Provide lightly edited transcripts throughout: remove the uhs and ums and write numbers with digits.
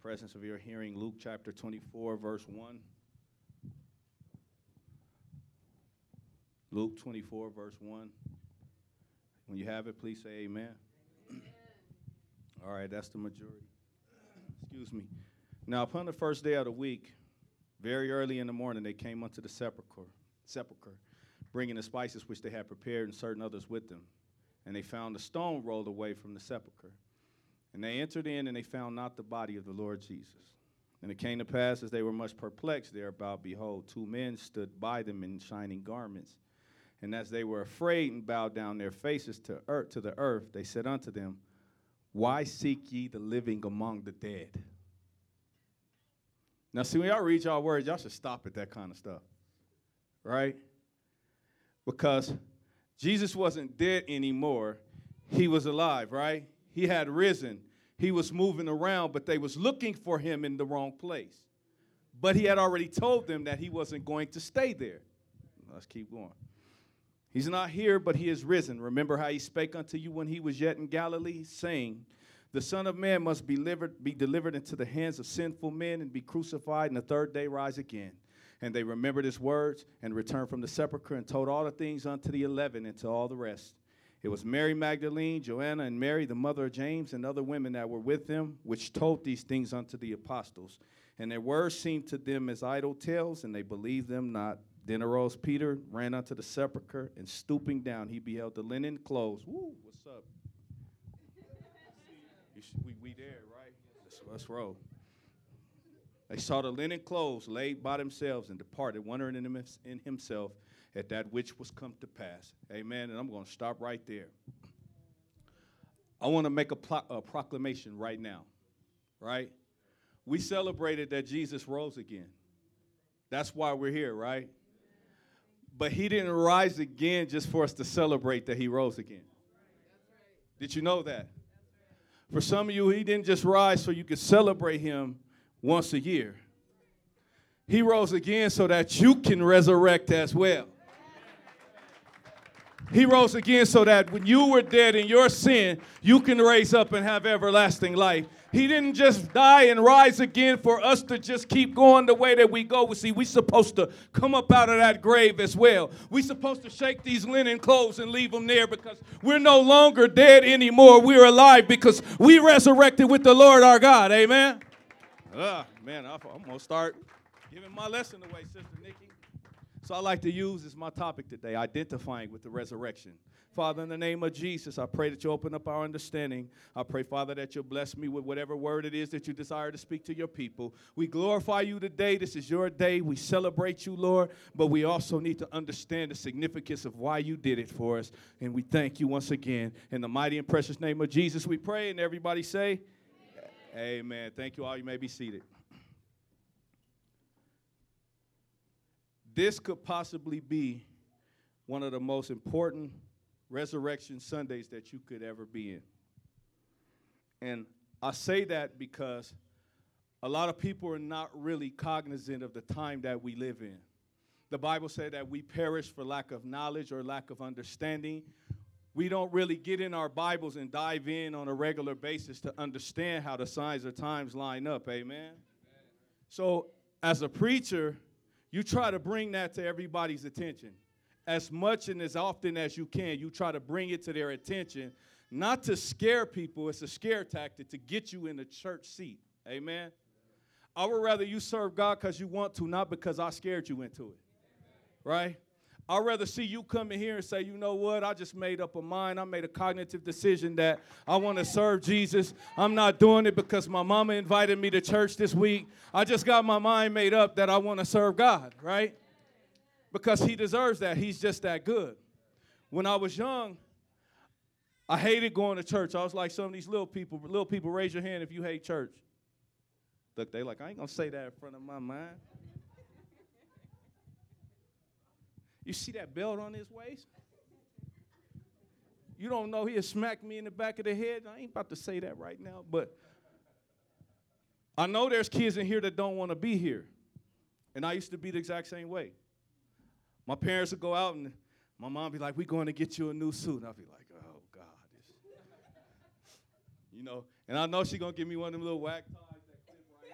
presence of your hearing Luke chapter 24, verse 1. Luke 24, verse 1. When you have it, please say amen. All right, that's the majority. Excuse me. Now, upon the first day of the week, very early in the morning, they came unto the sepulchre, bringing the spices which they had prepared and certain others with them. And they found a stone rolled away from the sepulchre. And they entered in, and they found not the body of the Lord Jesus. And it came to pass, as they were much perplexed thereabout, behold, two men stood by them in shining garments. And as they were afraid and bowed down their faces to the earth, they said unto them, Why seek ye the living among the dead? Now, see, when y'all read y'all words, y'all should stop at that kind of stuff, right? Because Jesus wasn't dead anymore. He was alive, right? He had risen. He was moving around, but they was looking for him in the wrong place. But he had already told them that he wasn't going to stay there. Let's keep going. He's not here, but he is risen. Remember how he spake unto you when he was yet in Galilee, saying, The Son of Man must be delivered into the hands of sinful men and be crucified, and the third day rise again. And they remembered his words and returned from the sepulchre and told all the things unto the 11 and to all the rest. It was Mary Magdalene, Joanna, and Mary, the mother of James, and other women that were with them, which told these things unto the apostles. And their words seemed to them as idle tales, and they believed them not. Then arose Peter, ran unto the sepulchre, and stooping down, he beheld the linen clothes. Woo, what's up? We there, right? Let's roll. They saw the linen clothes laid by themselves and departed, wondering in himself at that which was come to pass. Amen. And I'm going to stop right there. I want to make a proclamation right now, right? We celebrated that Jesus rose again. That's why we're here, right? But he didn't rise again just for us to celebrate that he rose again. Did you know that? For some of you, he didn't just rise so you could celebrate him once a year. He rose again so that you can resurrect as well. He rose again so that when you were dead in your sin, you can raise up and have everlasting life. He didn't just die and rise again for us to just keep going the way that we go. See, we're supposed to come up out of that grave as well. We're supposed to shake these linen clothes and leave them there because we're no longer dead anymore. We're alive because we resurrected with the Lord our God. Amen? Man, I'm going to start giving my lesson away, Sister Nikki. So I like to use as my topic today, identifying with the resurrection. Father, in the name of Jesus, I pray that you open up our understanding. I pray, Father, that you'll bless me with whatever word it is that you desire to speak to your people. We glorify you today. This is your day. We celebrate you, Lord, but we also need to understand the significance of why you did it for us. And we thank you once again. In the mighty and precious name of Jesus, we pray, and everybody say, Amen. Thank you all. You may be seated. This could possibly be one of the most important Resurrection Sundays that you could ever be in. And I say that because a lot of people are not really cognizant of the time that we live in. The Bible said that we perish for lack of knowledge or lack of understanding. We don't really get in our Bibles and dive in on a regular basis to understand how the signs of times line up. Amen? So as a preacher, you try to bring that to everybody's attention. As much and as often as you can, you try to bring it to their attention, not to scare people. It's a scare tactic to get you in the church seat. Amen? I would rather you serve God because you want to, not because I scared you into it. Right? I'd rather see you come in here and say, you know what, I just made up a mind. I made a cognitive decision that I want to serve Jesus. I'm not doing it because my mama invited me to church this week. I just got my mind made up that I want to serve God, right? Because he deserves that. He's just that good. When I was young, I hated going to church. I was like some of these little people. Little people, raise your hand if you hate church. Look, they like, I ain't going to say that in front of my mind. You see that belt on his waist? You don't know he'll smack me in the back of the head. I ain't about to say that right now, but I know there's kids in here that don't want to be here. And I used to be the exact same way. My parents would go out and my mom would be like, we're going to get you a new suit. And I'd be like, oh, God. You know, and I know she's going to give me one of them little whack ties that clip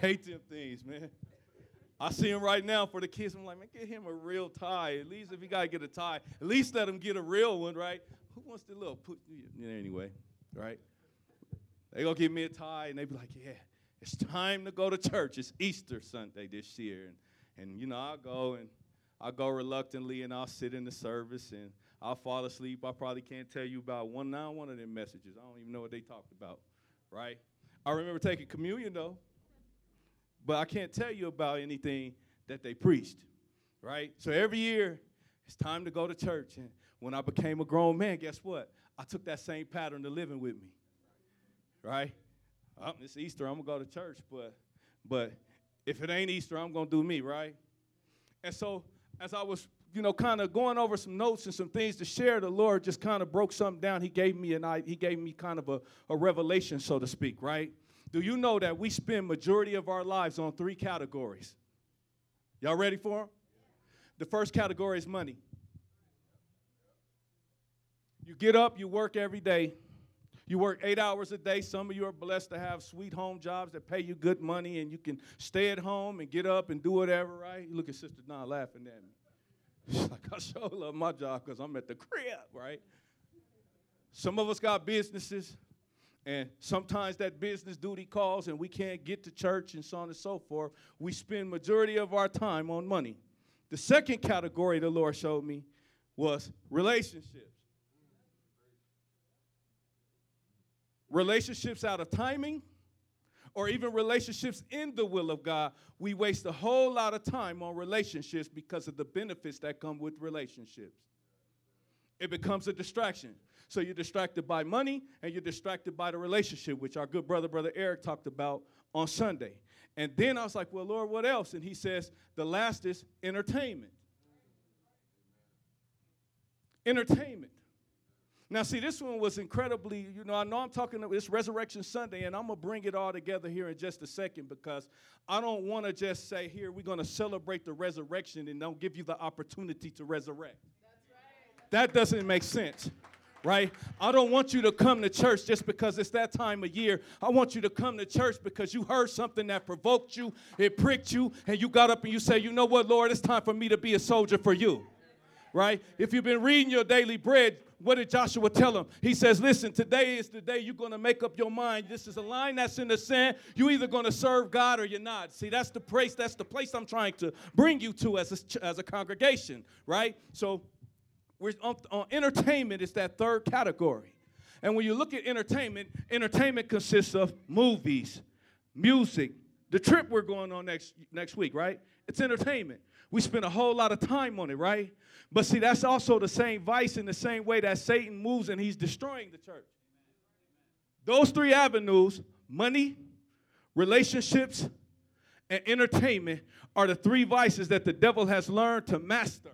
hate them things, man. I see him right now for the kids. I'm like, man, get him a real tie. At least if he got to get a tie, at least let him get a real one, right? Who wants the little put? Anyway, right? They going to give me a tie, and they be like, yeah, it's time to go to church. It's Easter Sunday this year. And you know, I'll go reluctantly, and I'll sit in the service, and I'll fall asleep. I probably can't tell you about one of them messages. I don't even know what they talked about, right? I remember taking communion, though. But I can't tell you about anything that they preached, right? So every year, it's time to go to church. And when I became a grown man, guess what? I took that same pattern to living with me, right? It's Easter, I'm going to go to church. But if it ain't Easter, I'm going to do me, right? And so as I was, kind of going over some notes and some things to share, the Lord just kind of broke something down. He gave me kind of a revelation, so to speak, right? Do you know that we spend majority of our lives on 3 categories? Y'all ready for them? The first category is money. You get up, you work every day. You work 8 hours a day. Some of you are blessed to have sweet home jobs that pay you good money, and you can stay at home and get up and do whatever, right? You look at Sister Don laughing at me. She's like, I sure love my job because I'm at the crib, right? Some of us got businesses. And sometimes that business duty calls and we can't get to church and so on and so forth. We spend majority of our time on money. The second category the Lord showed me was relationships. Relationships out of timing or even relationships in the will of God. We waste a whole lot of time on relationships because of the benefits that come with relationships. It becomes a distraction. So you're distracted by money and you're distracted by the relationship, which our good Brother Eric talked about on Sunday. And then I was like, well, Lord, what else? And he says, the last is entertainment. Entertainment. Now, see, this one was incredibly, I know I'm talking about this Resurrection Sunday, and I'm going to bring it all together here in just a second because I don't want to just say, here, we're going to celebrate the resurrection and don't give you the opportunity to resurrect. That's right. That doesn't make sense. Right? I don't want you to come to church just because it's that time of year. I want you to come to church because you heard something that provoked you, it pricked you, and you got up and you say, you know what, Lord, it's time for me to be a soldier for you. Right? If you've been reading your daily bread, what did Joshua tell him? He says, listen, today is the day you're going to make up your mind. This is a line that's in the sand. You're either going to serve God or you're not. See, that's the place I'm trying to bring you to as a congregation. Right? So, we're on entertainment is that third category. And when you look at entertainment consists of movies, music. The trip we're going on next week, right? It's entertainment. We spend a whole lot of time on it, right? But see, that's also the same vice in the same way that Satan moves and he's destroying the church. Those 3 avenues, money, relationships, and entertainment, are the 3 vices that the devil has learned to master.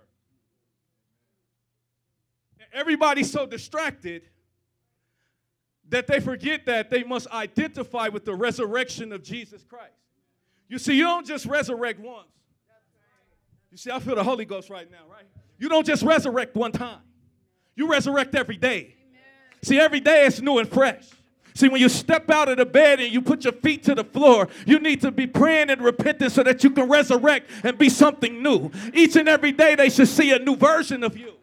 Everybody's so distracted that they forget that they must identify with the resurrection of Jesus Christ. You see, you don't just resurrect once. You see, I feel the Holy Ghost right now, right? You don't just resurrect one time. You resurrect every day. See, every day it's new and fresh. See, when you step out of the bed and you put your feet to the floor, you need to be praying and repenting so that you can resurrect and be something new. Each and every day they should see a new version of you.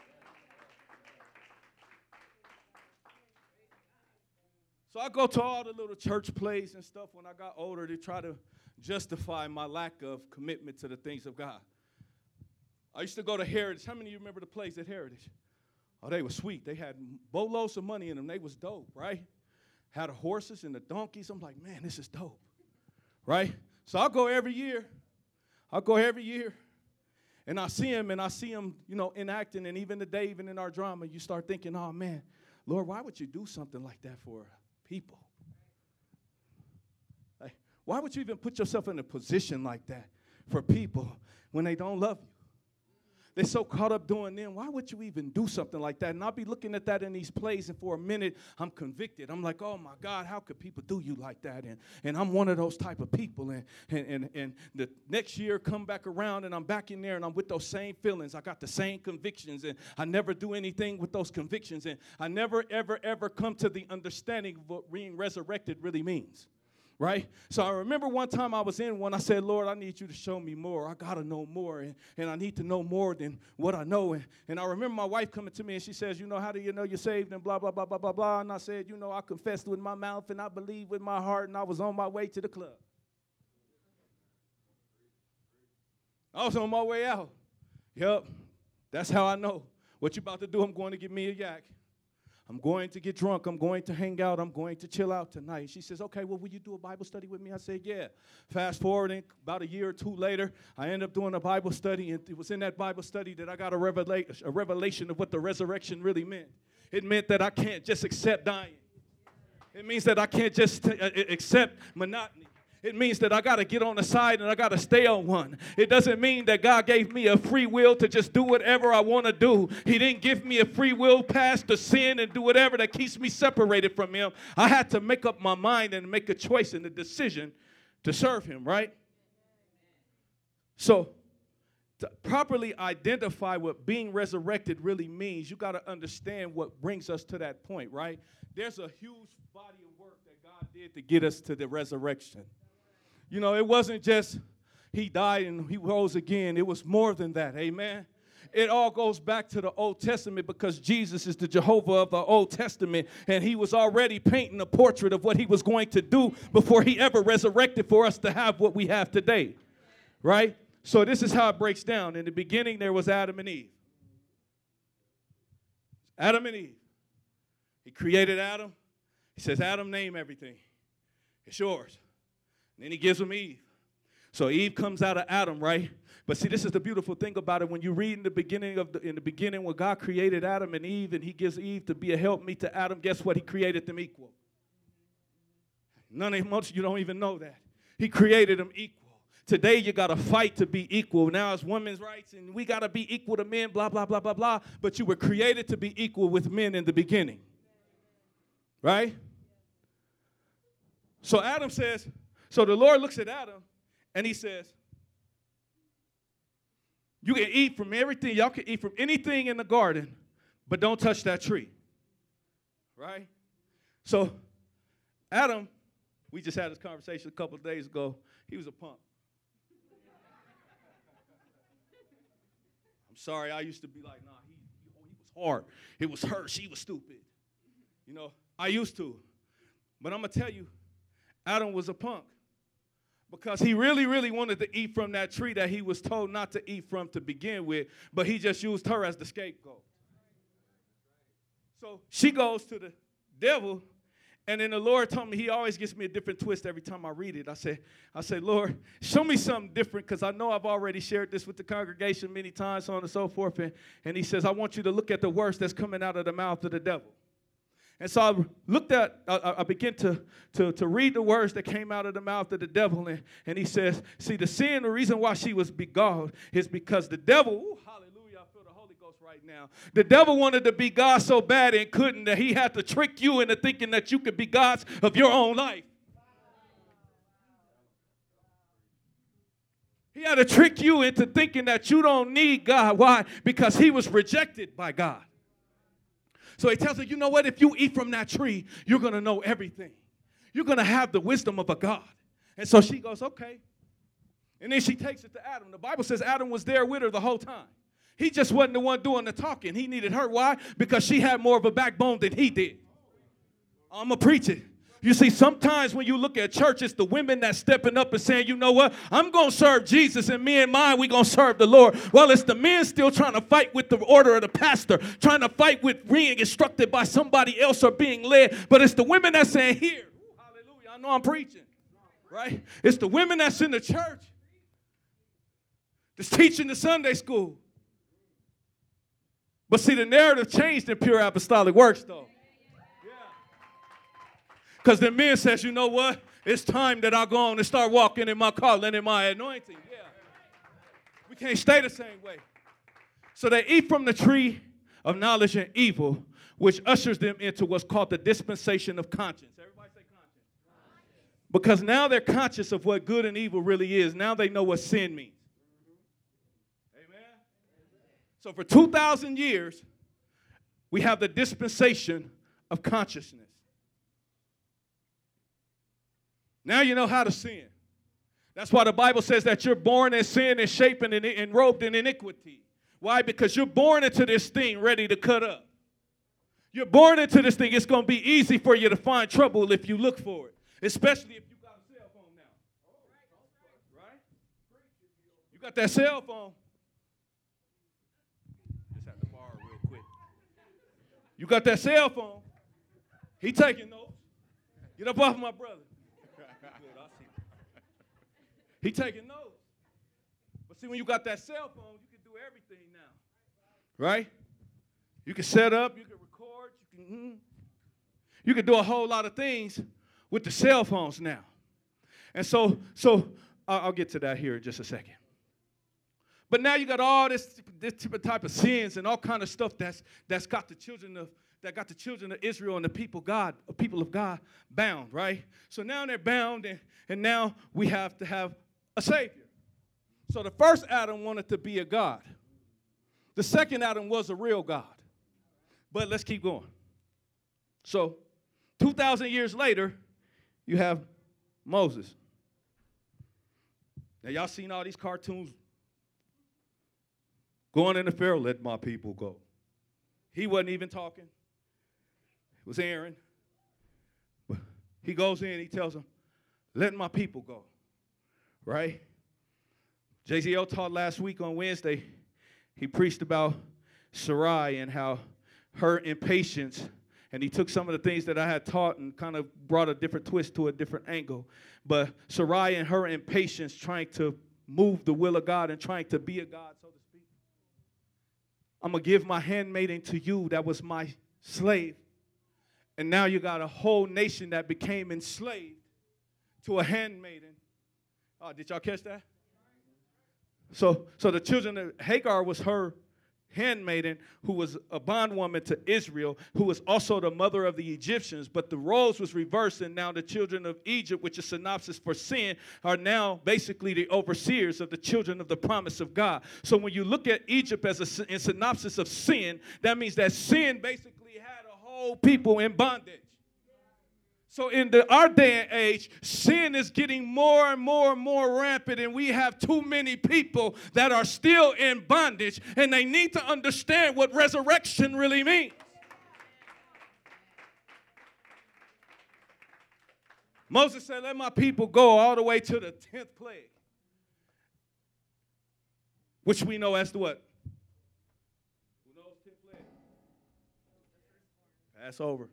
So I go to all the little church plays and stuff when I got older to try to justify my lack of commitment to the things of God. I used to go to Heritage. How many of you remember the plays at Heritage? Oh, they were sweet. They had boatloads of money in them. They was dope, right? Had the horses and the donkeys. I'm like, man, this is dope, right? So I'll go every year. And I see him, enacting. And even today, even in our drama, you start thinking, oh, man, Lord, why would you do something like that for people? Like, why would you even put yourself in a position like that for people when they don't love you? They're so caught up doing them. Why would you even do something like that? And I'll be looking at that in these plays, and for a minute, I'm convicted. I'm like, oh, my God, how could people do you like that? And I'm one of those type of people. And the next year come back around, and I'm back in there, and I'm with those same feelings. I got the same convictions, and I never do anything with those convictions. And I never, ever, ever come to the understanding of what being resurrected really means. right? So I remember one time I was in one, I said, Lord, I need you to show me more. I got to know more, and I need to know more than what I know. And I remember my wife coming to me, and she says, you know, how do you know you're saved, and blah, blah, blah, blah, blah, blah. And I said, you know, I confessed with my mouth, and I believed with my heart, and I was on my way to the club. I was on my way out. Yep, that's how I know. What you about to do, I'm going to get me a yak. I'm going to get drunk. I'm going to hang out. I'm going to chill out tonight. She says, okay, well, will you do a Bible study with me? I said, yeah. Fast forwarding, about a year or two later, I ended up doing a Bible study, and it was in that Bible study that I got a revelation of what the resurrection really meant. It meant that I can't just accept dying. It means that I can't just accept monotony. It means that I got to get on the side and I got to stay on one. It doesn't mean that God gave me a free will to just do whatever I want to do. He didn't give me a free will pass to sin and do whatever that keeps me separated from him. I had to make up my mind and make a choice and a decision to serve him, right? So to properly identify what being resurrected really means, you got to understand what brings us to that point, right? There's a huge body of work that God did to get us to the resurrection. You know, it wasn't just he died and he rose again. It was more than that, amen? It all goes back to the Old Testament because Jesus is the Jehovah of the Old Testament, and he was already painting a portrait of what he was going to do before he ever resurrected for us to have what we have today, right? So this is how it breaks down. In the beginning, there was Adam and Eve. Adam and Eve. He created Adam. He says, Adam, name everything. It's yours. And then he gives him Eve. So Eve comes out of Adam, right? But see, this is the beautiful thing about it. When you read in the beginning when God created Adam and Eve, and he gives Eve to be a helpmeet to Adam, guess what? He created them equal. None of much you don't even know that. He created them equal. Today you got to fight to be equal. Now it's women's rights, and we got to be equal to men, blah, blah, blah, blah, blah. But you were created to be equal with men in the beginning. Right? So Adam says, so the Lord looks at Adam, and he says, you can eat from everything. Y'all can eat from anything in the garden, but don't touch that tree. Right? So Adam, we just had this conversation a couple of days ago. He was a punk. I'm sorry, I used to be like, nah, he was hard. It was her. She was stupid. You know, I used to. But I'm going to tell you, Adam was a punk. Because he really, really wanted to eat from that tree that he was told not to eat from to begin with, but he just used her as the scapegoat. So she goes to the devil, and then the Lord told me, he always gives me a different twist every time I read it. I say, Lord, show me something different, because I know I've already shared this with the congregation many times, so on and so forth. And he says, I want you to look at the words that's coming out of the mouth of the devil. And so I began to read the words that came out of the mouth of the devil. And he says, see, the reason why she was beguiled is because the devil, hallelujah, I feel the Holy Ghost right now. The devil wanted to be God so bad and couldn't that he had to trick you into thinking that you could be gods of your own life. He had to trick you into thinking that you don't need God. Why? Because he was rejected by God. So he tells her, you know what? If you eat from that tree, you're going to know everything. You're going to have the wisdom of a God. And so she goes, okay. And then she takes it to Adam. The Bible says Adam was there with her the whole time. He just wasn't the one doing the talking. He needed her. Why? Because she had more of a backbone than he did. I'm going to preach it. You see, sometimes when you look at church, it's the women that's stepping up and saying, you know what, I'm going to serve Jesus, and me and mine, we're going to serve the Lord. Well, it's the men still trying to fight with the order of the pastor, trying to fight with being instructed by somebody else or being led. But it's the women that's saying, here, ooh, hallelujah, I know I'm preaching, right? It's the women that's in the church that's teaching the Sunday school. But see, the narrative changed in Pure Apostolic Works, though. Because the men says, you know what? It's time that I go on and start walking in my calling and my anointing. Yeah. We can't stay the same way. So they eat from the tree of knowledge and evil, which ushers them into what's called the dispensation of conscience. Everybody say conscience. Because now they're conscious of what good and evil really is. Now they know what sin means. Amen? So for 2,000 years, we have the dispensation of consciousness. Now you know how to sin. That's why the Bible says that you're born in sin and shapen and robed in iniquity. Why? Because you're born into this thing ready to cut up. You're born into this thing. It's going to be easy for you to find trouble if you look for it, especially if you got a cell phone now. Right? You got that cell phone. Just have to borrow real quick. You got that cell phone. He taking notes. Get up off my brother. He taking notes. But see, when you got that cell phone, you can do everything now. Right? You can set up, you can record, you can do a whole lot of things with the cell phones now. And so I'll get to that here in just a second. But now you got all this type of sins and all kind of stuff that's got the children of Israel and the people of God bound, right? So now they're bound, and now we have to have a Savior. So the first Adam wanted to be a God. The second Adam was a real God. But let's keep going. So 2,000 years later, you have Moses. Now y'all seen all these cartoons going into Pharaoh, let my people go. He wasn't even talking. It was Aaron. But he goes in, he tells them, let my people go. Right? JZL taught last week on Wednesday. He preached about Sarai and how her impatience, and he took some of the things that I had taught and kind of brought a different twist to a different angle. But Sarai and her impatience trying to move the will of God and trying to be a God, so to speak. I'm going to give my handmaiden to you that was my slave. And now you got a whole nation that became enslaved to a handmaiden. Oh, did y'all catch that? So the children of Hagar was her handmaiden, who was a bondwoman to Israel, who was also the mother of the Egyptians. But the roles was reversed, and now the children of Egypt, which is synopsis for sin, are now basically the overseers of the children of the promise of God. So when you look at Egypt as a synopsis of sin, that means that sin basically had a whole people in bondage. So in our day and age, sin is getting more and more and more rampant, and we have too many people that are still in bondage, and they need to understand what resurrection really means. Moses said, let my people go all the way to the 10th plague, which we know as the what? Who knows 10th plague? Passover.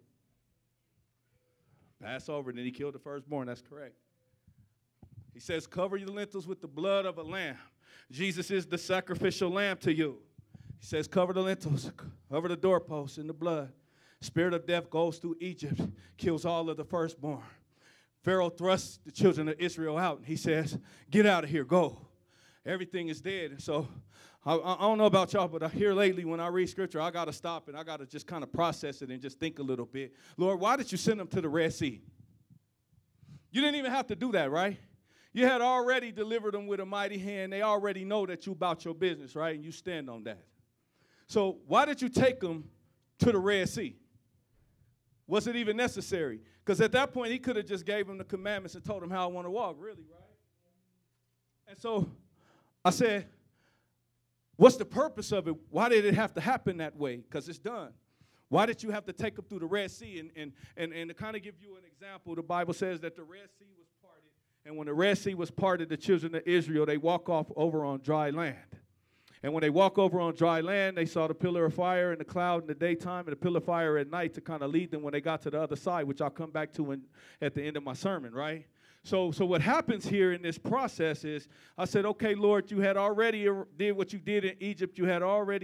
Passover, and then he killed the firstborn. That's correct. He says, cover your lentils with the blood of a lamb. Jesus is the sacrificial lamb to you. He says, cover the lentils, cover the doorposts in the blood. Spirit of death goes through Egypt, kills all of the firstborn. Pharaoh thrusts the children of Israel out, and he says, get out of here, go. Everything is dead. And so I don't know about y'all, but here lately when I read scripture, I got to stop and I got to just kind of process it and just think a little bit. Lord, why did you send them to the Red Sea? You didn't even have to do that, right? You had already delivered them with a mighty hand. They already know that you about your business, right? And you stand on that. So why did you take them to the Red Sea? Was it even necessary? Because at that point, he could have just gave them the commandments and told them how I want to walk, really, right? And so I said, what's the purpose of it? Why did it have to happen that way? Because it's done. Why did you have to take them through the Red Sea? And to kind of give you an example, the Bible says that the Red Sea was parted. And when the Red Sea was parted, the children of Israel, they walk off over on dry land. And when they walk over on dry land, they saw the pillar of fire and the cloud in the daytime and the pillar of fire at night to kind of lead them when they got to the other side, which I'll come back to at the end of my sermon, right? So what happens here in this process is, I said, okay, Lord, you had already did what you did in Egypt. You had already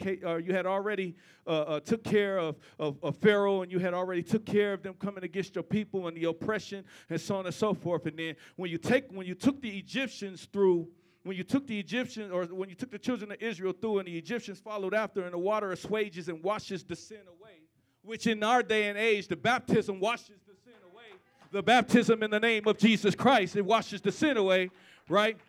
took care of Pharaoh, and you had already took care of them coming against your people and the oppression and so on and so forth. And then when you took the Egyptians through, when you took the children of Israel through, and the Egyptians followed after, and the water assuages and washes the sin away, which in our day and age, the baptism washes the sin away. The baptism in the name of Jesus Christ, it washes the sin away, right?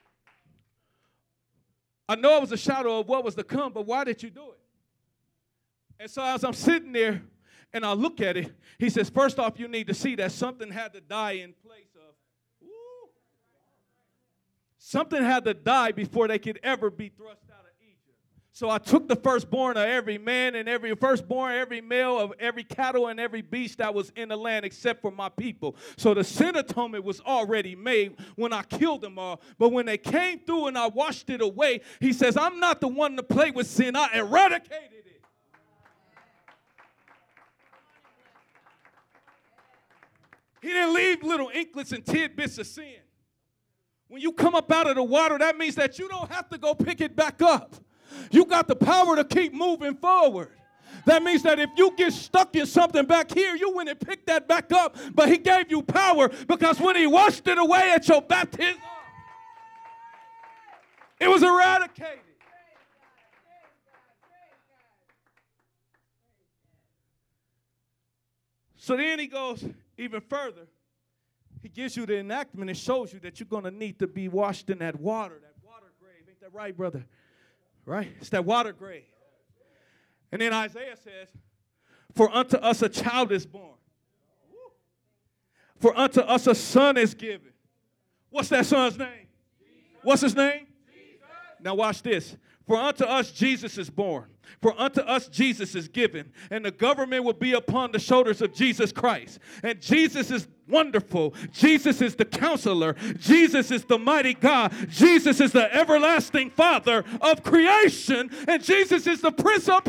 I know it was a shadow of what was to come, but why did you do it? And so as I'm sitting there and I look at it, he says, first off, you need to see that something had to die in place of Something had to die before they could ever be thrust out of Egypt. So I took the firstborn of every man and every firstborn, every male of every cattle and every beast that was in the land except for my people. So the sin atonement was already made when I killed them all. But when they came through and I washed it away, he says, I'm not the one to play with sin. I eradicated it. He didn't leave little inklets and tidbits of sin. When you come up out of the water, that means that you don't have to go pick it back up. You got the power to keep moving forward. That means that if you get stuck in something back here, you went and picked that back up, but he gave you power because when he washed it away at your baptism, it was eradicated. So then he goes even further. He gives you the enactment and shows you that you're going to need to be washed in that water grave. Ain't that right, brother? Right? It's that water grave. And then Isaiah says, for unto us a child is born. For unto us a son is given. What's that son's name? Jesus. What's his name? Jesus. Now watch this. For unto us Jesus is born. For unto us Jesus is given. And the government will be upon the shoulders of Jesus Christ. And Jesus is wonderful. Jesus is the counselor. Jesus is the mighty God. Jesus is the everlasting Father of creation. And Jesus is the Prince of Peace.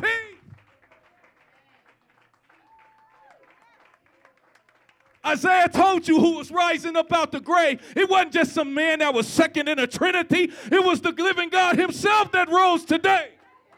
Isaiah told you who was rising up out the grave. It wasn't just some man that was second in a Trinity. It was the living God himself that rose today.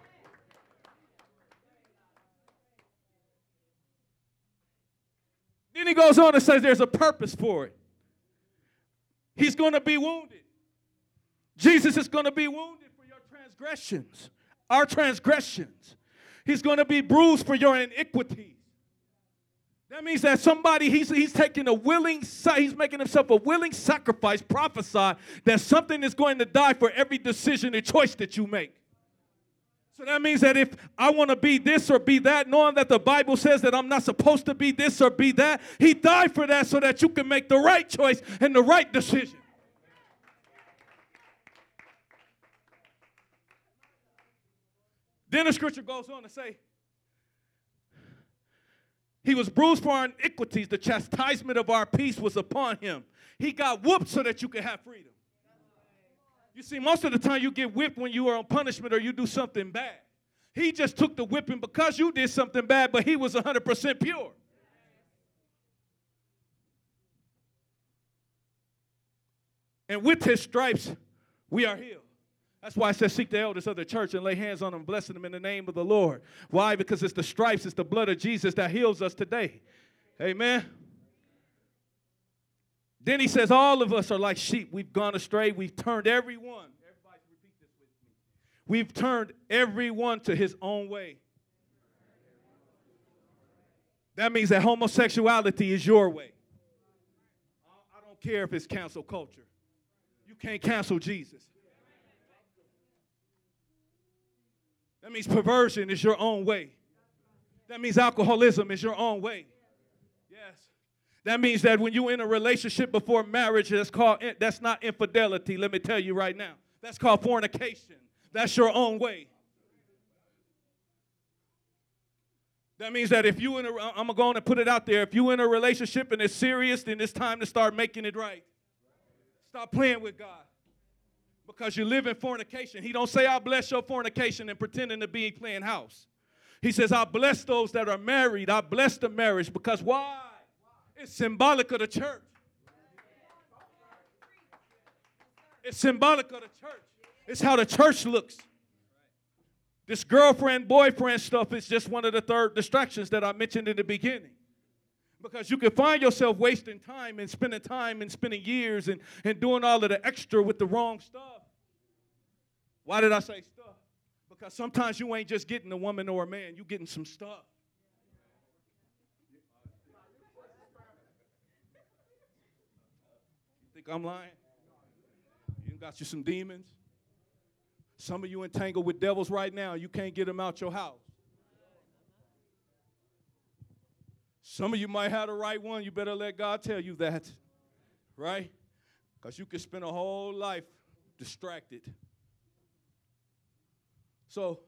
Then he goes on and says there's a purpose for it. He's going to be wounded. Jesus is going to be wounded for your transgressions, our transgressions. He's going to be bruised for your iniquities. That means that somebody, he's taking he's making himself a willing sacrifice, prophesy that something is going to die for every decision and choice that you make. So that means that if I want to be this or be that, knowing that the Bible says that I'm not supposed to be this or be that, he died for that so that you can make the right choice and the right decision. Then the scripture goes on to say, he was bruised for our iniquities. The chastisement of our peace was upon him. He got whooped so that you could have freedom. You see, most of the time you get whipped when you are on punishment or you do something bad. He just took the whipping because you did something bad, but he was 100% pure. And with his stripes, we are healed. That's why it says seek the elders of the church and lay hands on them, blessing them in the name of the Lord. Why? Because it's the stripes, it's the blood of Jesus that heals us today. Amen. Then he says all of us are like sheep. We've gone astray. We've turned everyone. Everybody repeat this with me. We've turned everyone to his own way. That means that homosexuality is your way. I don't care if it's cancel culture. You can't cancel Jesus. That means perversion is your own way. That means alcoholism is your own way. Yes. That means that when you're in a relationship before marriage, that's not infidelity, let me tell you right now. That's called fornication. That's your own way. That means that if I'm going to go on and put it out there, if you're in a relationship and it's serious, then it's time to start making it right. Stop playing with God. Because you live in fornication. He don't say, I'll bless your fornication and pretending to be playing house. He says, I'll bless those that are married. I'll bless the marriage. Because why? It's symbolic of the church. It's symbolic of the church. It's how the church looks. This girlfriend, boyfriend stuff is just one of the third distractions that I mentioned in the beginning. Because you can find yourself wasting time and spending years and doing all of the extra with the wrong stuff. Why did I say stuff? Because sometimes you ain't just getting a woman or a man, you're getting some stuff. You think I'm lying? You got you some demons? Some of you entangled with devils right now, you can't get them out your house. Some of you might have the right one. You better let God tell you that, right? Because you could spend a whole life distracted. So,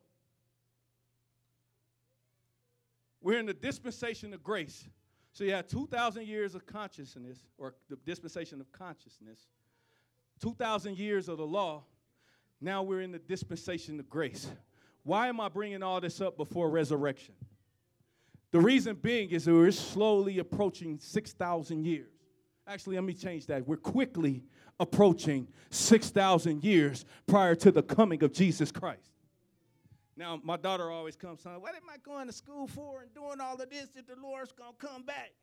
we're in the dispensation of grace. So you have 2,000 years of consciousness, or the dispensation of consciousness, 2,000 years of the law. Now we're in the dispensation of grace. Why am I bringing all this up before resurrection? The reason being is that we're slowly approaching 6,000 years. Actually, let me change that. We're quickly approaching 6,000 years prior to the coming of Jesus Christ. Now, my daughter always comes, son, what am I going to school for and doing all of this if the Lord's going to come back?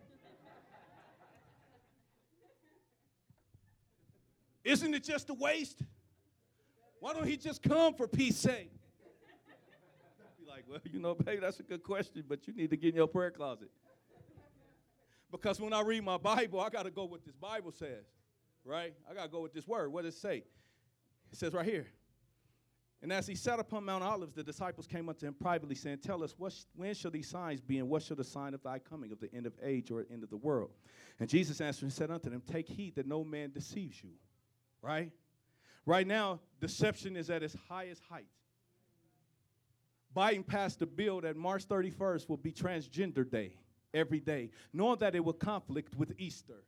Isn't it just a waste? Why don't he just come for peace sake? Be like, well, you know, baby, that's a good question, but you need to get in your prayer closet. Because when I read my Bible, I got to go what this Bible says, right? I got to go with this word. What does it say? It says right here. And as he sat upon Mount Olives, the disciples came unto him privately, saying, tell us, when shall these signs be, and what shall the sign of thy coming, of the end of age or end of the world? And Jesus answered and said unto them, take heed that no man deceives you, right? Right now, deception is at its highest height. Biden passed a bill that March 31st will be Transgender Day every day, knowing that it will conflict with Easter.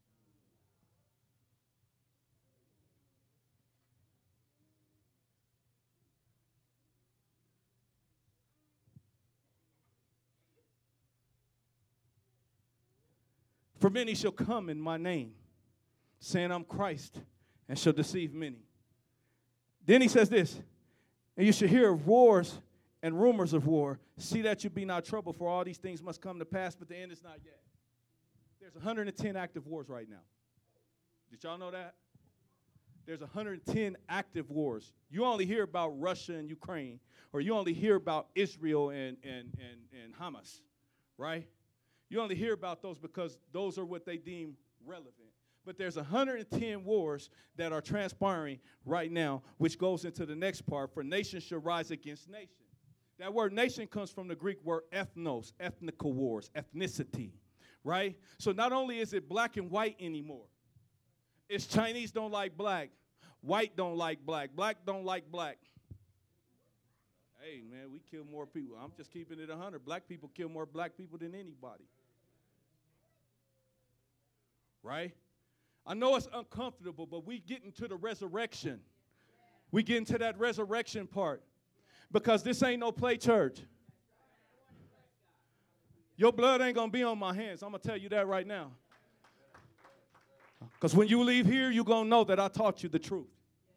For many shall come in my name, saying I'm Christ, and shall deceive many. Then he says this, and you shall hear of wars and rumors of war. See that you be not troubled, for all these things must come to pass, but the end is not yet. There's 110 active wars right now. Did y'all know that? There's 110 active wars. You only hear about Russia and Ukraine, or you only hear about Israel and Hamas, right? You only hear about those because those are what they deem relevant. But there's 110 wars that are transpiring right now, which goes into the next part, for nation shall rise against nation. That word nation comes from the Greek word ethnos, ethnical wars, ethnicity, right? So not only is it black and white anymore, it's Chinese don't like black, white don't like black don't like black. Hey, man, we kill more people. I'm just keeping it 100. Black people kill more black people than anybody. Right? I know it's uncomfortable, but we get into the resurrection. We get into that resurrection part. Because this ain't no play church. Your blood ain't going to be on my hands. I'm going to tell you that right now. Because when you leave here, you're going to know that I taught you the truth.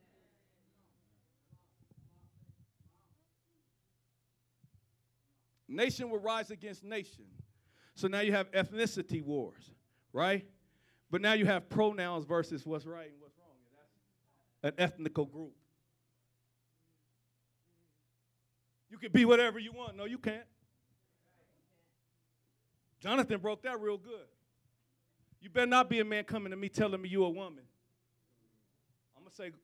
Nation will rise against nation. So now you have ethnicity wars, right? But now you have pronouns versus what's right and what's wrong. And that's an ethnical group. You can be whatever you want. No, you can't. Jonathan broke that real good. You better not be a man coming to me telling me you a woman. I'm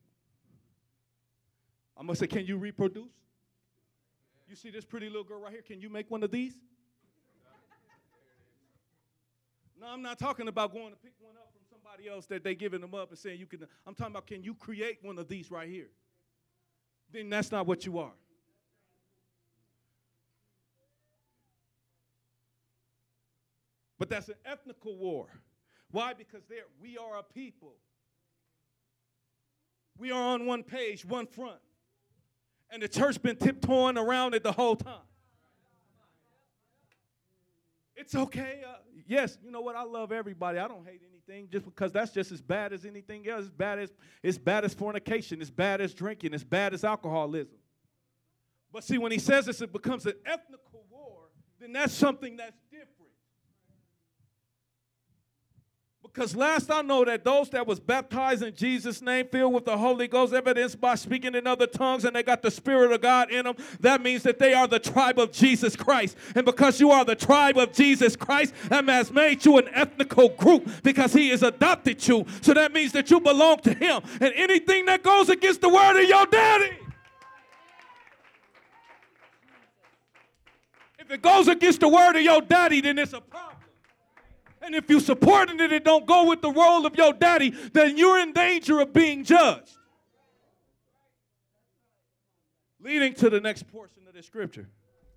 going to say, can you reproduce? You see this pretty little girl right here? Can you make one of these? No, I'm not talking about going to pick one up from somebody else that they giving them up and saying you can. I'm talking about, can you create one of these right here? Then that's not what you are. But that's an ethnical war. Why? Because we are a people. We are on one page, one front. And the church been tiptoeing around it the whole time. It's okay. Yes, you know what? I love everybody. I don't hate anything just because that's just as bad as anything else. It's bad as fornication. It's bad as drinking. It's bad as alcoholism. But see, when he says this, it becomes an ethnical war, then that's something that's different. Because last I know that those that was baptized in Jesus' name, filled with the Holy Ghost, evidenced by speaking in other tongues, and they got the Spirit of God in them, that means that they are the tribe of Jesus Christ. And because you are the tribe of Jesus Christ, that has made you an ethnical group because he has adopted you. So that means that you belong to him. And anything that goes against the word of your daddy, if it goes against the word of your daddy, then it's a problem. And if you supporting it and don't go with the role of your daddy, then you're in danger of being judged. Leading to the next portion of the scripture.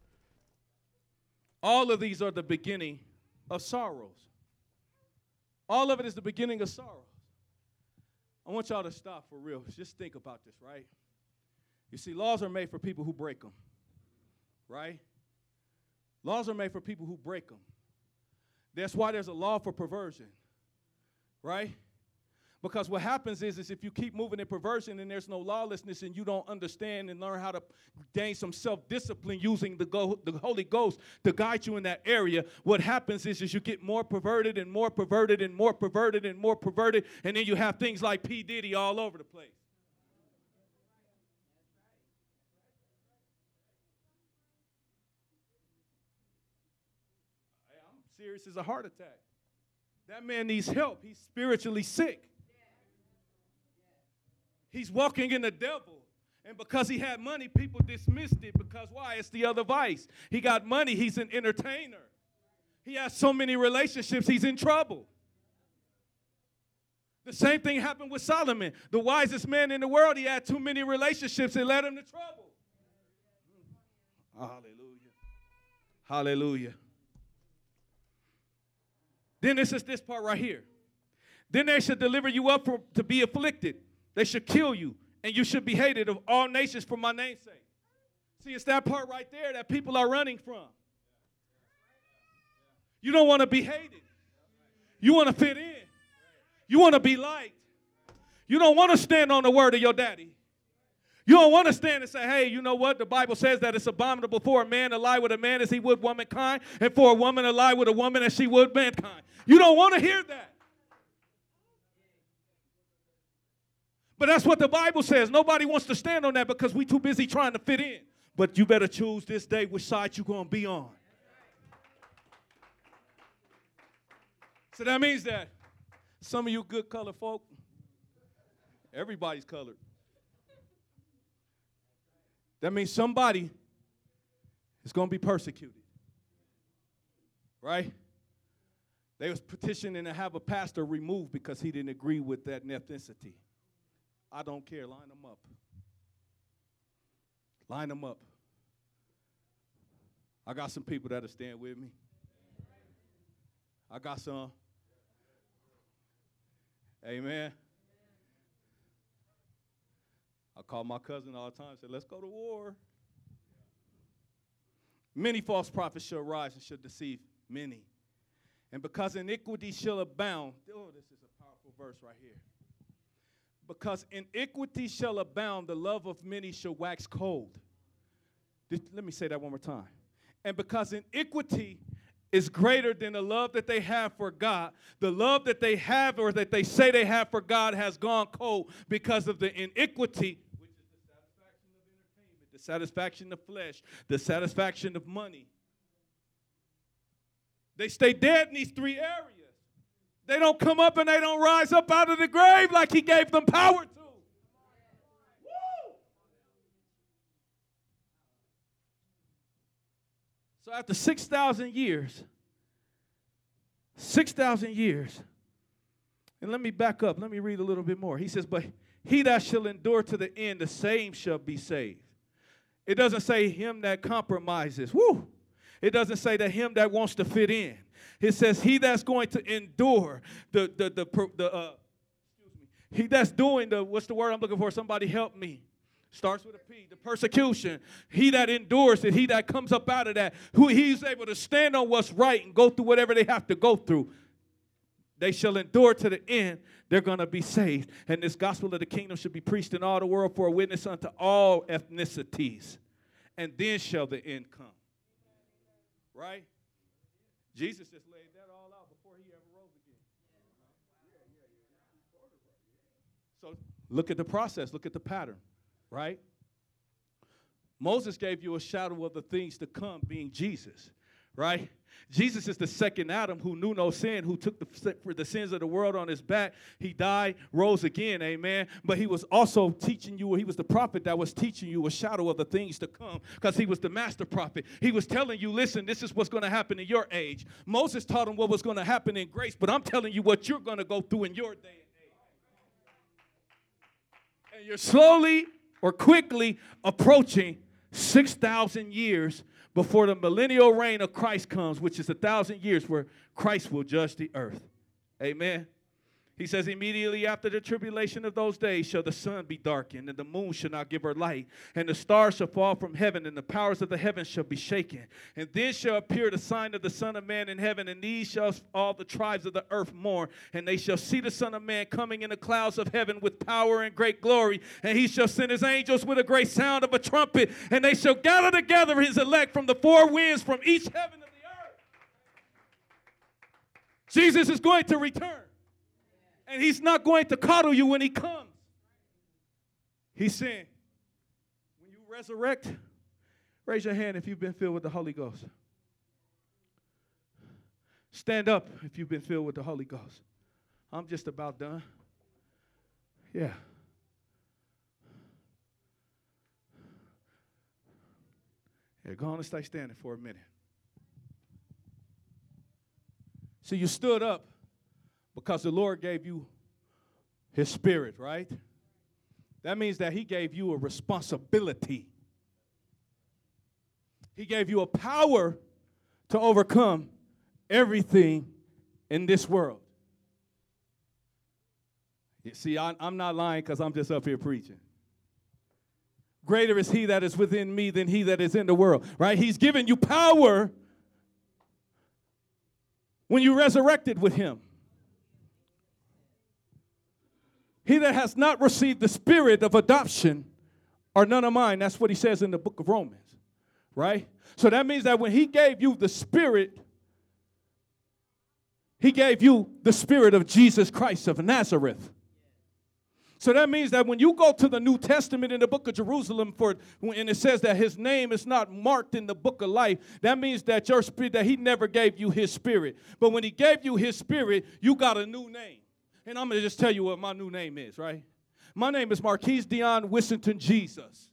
All of these are the beginning of sorrows. All of it is the beginning of sorrows. I want y'all to stop for real. Just think about this, right? You see, laws are made for people who break them, right? Laws are made for people who break them. That's why there's a law for perversion, right? Because what happens is if you keep moving in perversion and there's no lawlessness and you don't understand and learn how to gain some self-discipline using the Holy Ghost to guide you in that area, what happens is you get more perverted and more perverted and more perverted and more perverted, and then you have things like P. Diddy all over the place. I'm serious as a heart attack. That man needs help. He's spiritually sick. He's walking in the devil. And because he had money, people dismissed it. Because why? It's the other vice. He got money. He's an entertainer. He has so many relationships. He's in trouble. The same thing happened with Solomon. The wisest man in the world, he had too many relationships. It led him to trouble. Hallelujah. Hallelujah. Then this is this part right here. Then they should deliver you up to be afflicted. They should kill you, and you should be hated of all nations for my name's sake. See, it's that part right there that people are running from. You don't want to be hated. You want to fit in. You want to be liked. You don't want to stand on the word of your daddy. You don't want to stand and say, hey, you know what? The Bible says that it's abominable for a man to lie with a man as he would womankind, and for a woman to lie with a woman as she would mankind. You don't want to hear that. But that's what the Bible says. Nobody wants to stand on that because we're too busy trying to fit in. But you better choose this day which side you're going to be on. So that means that some of you good colored folk, everybody's colored. That means somebody is going to be persecuted. Right? They was petitioning to have a pastor removed because he didn't agree with that ethnicity. I don't care. Line them up. Line them up. I got some people that'll stand with me. I got some. Amen. I call my cousin all the time and say, let's go to war. Many false prophets shall rise and shall deceive many. And because iniquity shall abound. Oh, this is a powerful verse right here. Because iniquity shall abound, the love of many shall wax cold. Let me say that one more time. And because iniquity is greater than the love that they have for God, the love that they have or that they say they have for God has gone cold because of the iniquity, which is the satisfaction of entertainment, the satisfaction of flesh, the satisfaction of money. They stay dead in these three areas. They don't come up and they don't rise up out of the grave like he gave them power to. Woo! So after 6,000 years, and let me back up. Let me read a little bit more. He says, but he that shall endure to the end, the same shall be saved. It doesn't say him that compromises. Woo! It doesn't say that him that wants to fit in. It says he that's going to endure he that's doing what's the word I'm looking for? Somebody help me. Starts with a P. The persecution. He that endures it. He that comes up out of that. Who he's able to stand on what's right and go through whatever they have to go through. They shall endure to the end. They're going to be saved. And this gospel of the kingdom should be preached in all the world for a witness unto all ethnicities. And then shall the end come. Right? Jesus just laid that all out before he ever rose again. So look at the process. Look at the pattern. Right? Moses gave you a shadow of the things to come, being Jesus. Right? Jesus is the second Adam who knew no sin, who took the sins of the world on his back. He died, rose again, amen. But he was also teaching you, he was the prophet that was teaching you a shadow of the things to come because he was the master prophet. He was telling you, listen, this is what's going to happen in your age. Moses taught him what was going to happen in grace, but I'm telling you what you're going to go through in your day and age. And you're slowly or quickly approaching 6,000 years before the millennial reign of Christ comes, which is 1,000 years where Christ will judge the earth. Amen. He says, immediately after the tribulation of those days shall the sun be darkened, and the moon shall not give her light, and the stars shall fall from heaven, and the powers of the heavens shall be shaken. And then shall appear the sign of the Son of Man in heaven, and these shall all the tribes of the earth mourn, and they shall see the Son of Man coming in the clouds of heaven with power and great glory, and he shall send his angels with a great sound of a trumpet, and they shall gather together his elect from the four winds, from each heaven of the earth. Jesus is going to return. And he's not going to coddle you when he comes. He's saying, when you resurrect, raise your hand if you've been filled with the Holy Ghost. Stand up if you've been filled with the Holy Ghost. I'm just about done. Yeah. Yeah, go on and stay standing for a minute. So you stood up because the Lord gave you his spirit, right? That means that he gave you a responsibility. He gave you a power to overcome everything in this world. You see, I'm not lying because I'm just up here preaching. Greater is he that is within me than he that is in the world, right? He's given you power when you resurrected with him. He that has not received the spirit of adoption are none of mine. That's what he says in the book of Romans, right? So that means that when he gave you the spirit, he gave you the spirit of Jesus Christ of Nazareth. So that means that when you go to the New Testament in the book of Jerusalem, and it says that his name is not marked in the book of life, that means that your spirit, that he never gave you his spirit. But when he gave you his spirit, you got a new name. And I'm going to just tell you what my new name is, right? My name is Marquise Dion Wissington Jesus.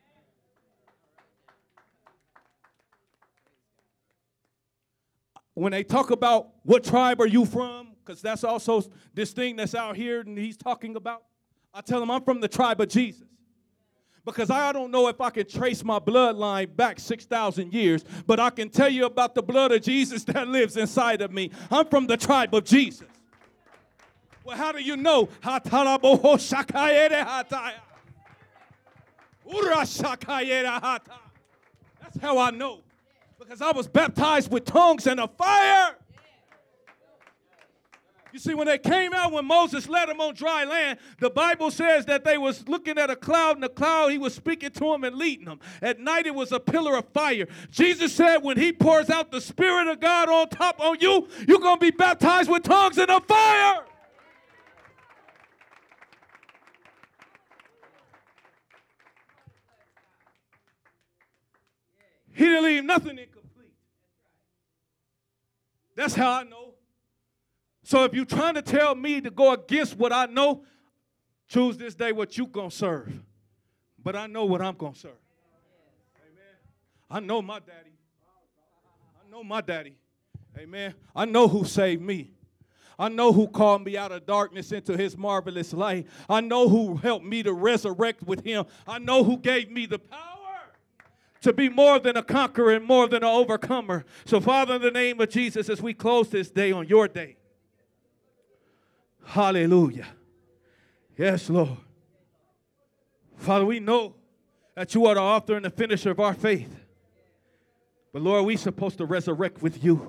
When they talk about what tribe are you from, because that's also this thing that's out here and he's talking about, I tell them I'm from the tribe of Jesus. Because I don't know if I can trace my bloodline back 6,000 years, but I can tell you about the blood of Jesus that lives inside of me. I'm from the tribe of Jesus. Well, how do you know? That's how I know. Because I was baptized with tongues and a fire. You see, when they came out, when Moses led them on dry land, the Bible says that they was looking at a cloud, and the cloud, he was speaking to them and leading them. At night, it was a pillar of fire. Jesus said when he pours out the Spirit of God on top on you, you're going to be baptized with tongues and a fire. He didn't leave nothing incomplete. That's how I know. So if you're trying to tell me to go against what I know, choose this day what you're going to serve. But I know what I'm going to serve. Amen. I know my daddy. I know my daddy. Amen. I know who saved me. I know who called me out of darkness into his marvelous light. I know who helped me to resurrect with him. I know who gave me the power to be more than a conqueror and more than an overcomer. So, Father, in the name of Jesus, as we close this day on your day, hallelujah. Yes, Lord. Father, we know that you are the author and the finisher of our faith. But, Lord, we're supposed to resurrect with you.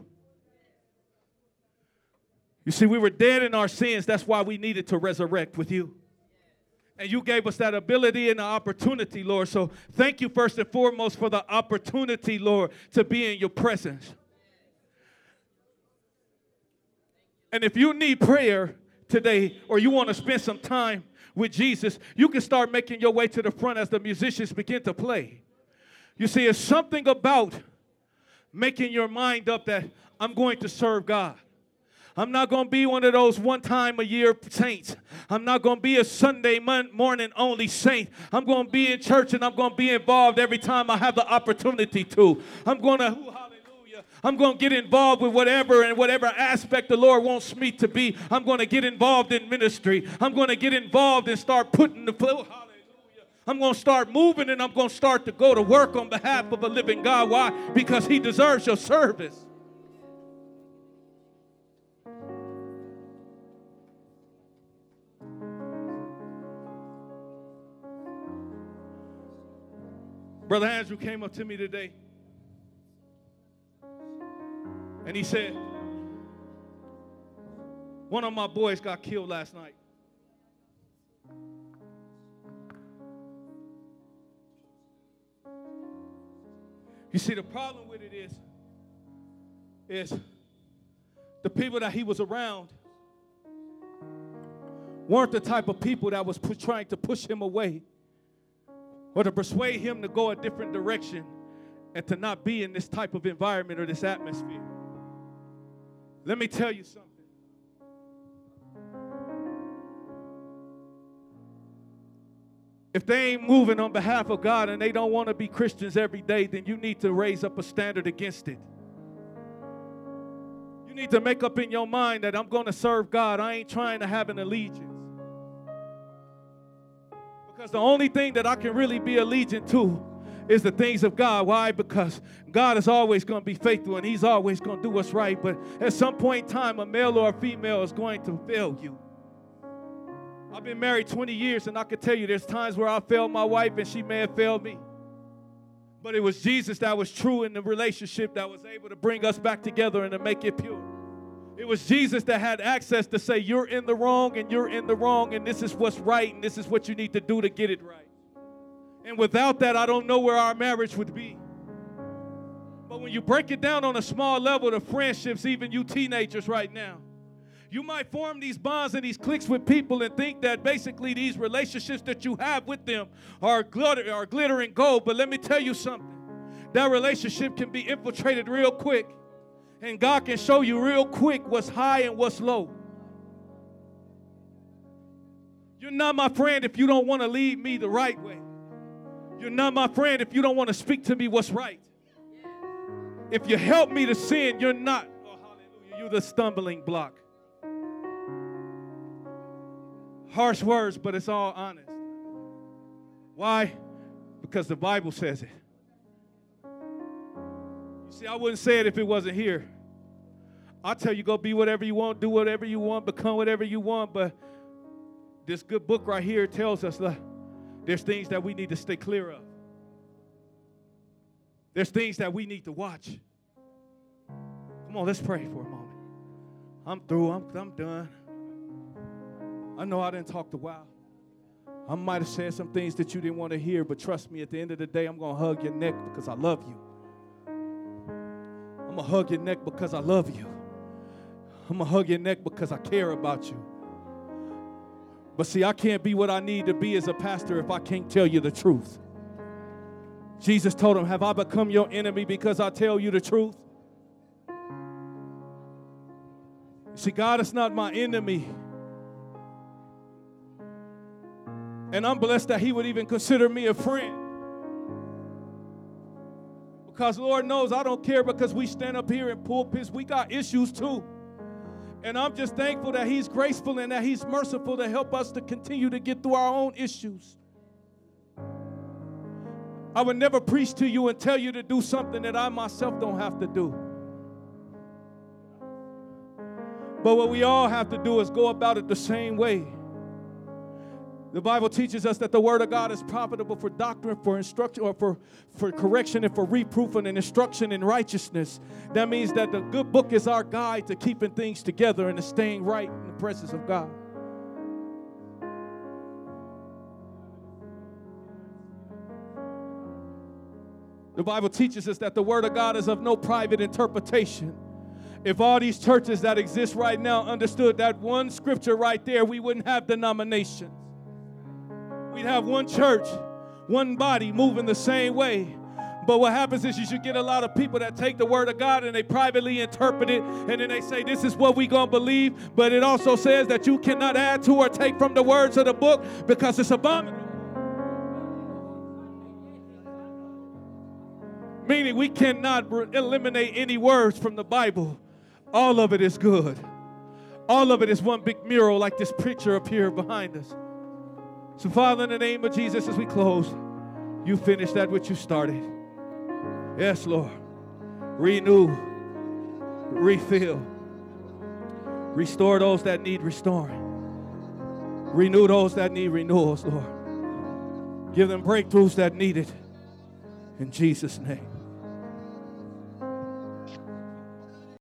You see, we were dead in our sins. That's why we needed to resurrect with you. And you gave us that ability and the opportunity, Lord. So thank you first and foremost for the opportunity, Lord, to be in your presence. And if you need prayer today or you want to spend some time with Jesus, you can start making your way to the front as the musicians begin to play. You see, it's something about making your mind up that I'm going to serve God. I'm not going to be one of those one-time-a-year saints. I'm not going to be a Sunday morning only saint. I'm going to be in church and I'm going to be involved every time I have the opportunity to. I'm going to get involved with whatever aspect the Lord wants me to be. I'm going to get involved in ministry. I'm going to get involved and start putting the flow. I'm going to start moving, and I'm going to start to go to work on behalf of a living God. Why? Because he deserves your service. Brother Andrew came up to me today, and he said, one of my boys got killed last night. You see, the problem with it is the people that he was around weren't the type of people that was trying to push him away or to persuade him to go a different direction and to not be in this type of environment or this atmosphere. Let me tell you something. If they ain't moving on behalf of God and they don't want to be Christians every day, then you need to raise up a standard against it. You need to make up in your mind that I'm going to serve God. I ain't trying to have an allegiance. Because the only thing that I can really be allegiant to is the things of God. Why? Because God is always going to be faithful and he's always going to do what's right. But at some point in time, a male or a female is going to fail you. I've been married 20 years, and I can tell you there's times where I failed my wife and she may have failed me. But it was Jesus that was true in the relationship that was able to bring us back together and to make it pure. It was Jesus that had access to say, you're in the wrong and you're in the wrong, and this is what's right and this is what you need to do to get it right. And without that, I don't know where our marriage would be. But when you break it down on a small level, the friendships, even you teenagers right now, you might form these bonds and these cliques with people and think that basically these relationships that you have with them are glittering gold. But let me tell you something. That relationship can be infiltrated real quick. And God can show you real quick what's high and what's low. You're not my friend if you don't want to lead me the right way. You're not my friend if you don't want to speak to me what's right. If you help me to sin, you're not, oh hallelujah, you're the stumbling block. Harsh words, but it's all honest. Why? Because the Bible says it. You see, I wouldn't say it if it wasn't here. I'll tell you, go be whatever you want, do whatever you want, become whatever you want, but this good book right here tells us that there's things that we need to stay clear of. There's things that we need to watch. Come on, let's pray for a moment. I'm through. I'm done. I know I didn't talk a while. I might have said some things that you didn't want to hear, but trust me, at the end of the day, I'm going to hug your neck because I love you. I'm going to hug your neck because I love you. I'm going to hug your neck because I care about you. But see, I can't be what I need to be as a pastor if I can't tell you the truth. Jesus told him, have I become your enemy because I tell you the truth? See, God is not my enemy. And I'm blessed that he would even consider me a friend. Because Lord knows I don't care because we stand up here in pulpits. We got issues too. And I'm just thankful that he's graceful and that he's merciful to help us to continue to get through our own issues. I would never preach to you and tell you to do something that I myself don't have to do. But what we all have to do is go about it the same way. The Bible teaches us that the word of God is profitable for doctrine, for instruction, or for correction and for reproof and instruction in righteousness. That means that the good book is our guide to keeping things together and to staying right in the presence of God. The Bible teaches us that the word of God is of no private interpretation. If all these churches that exist right now understood that one scripture right there, we wouldn't have denominations. We'd have one church, one body moving the same way. But what happens is you should get a lot of people that take the word of God and they privately interpret it, and then they say this is what we're going to believe. But it also says that you cannot add to or take from the words of the book because it's abominable. Meaning we cannot eliminate any words from the Bible. All of it is good. All of it is one big mural like this picture up here behind us. So, Father, in the name of Jesus, as we close, you finish that which you started. Yes, Lord. Renew, refill, restore those that need restoring. Renew those that need renewals, Lord. Give them breakthroughs that need it. In Jesus' name.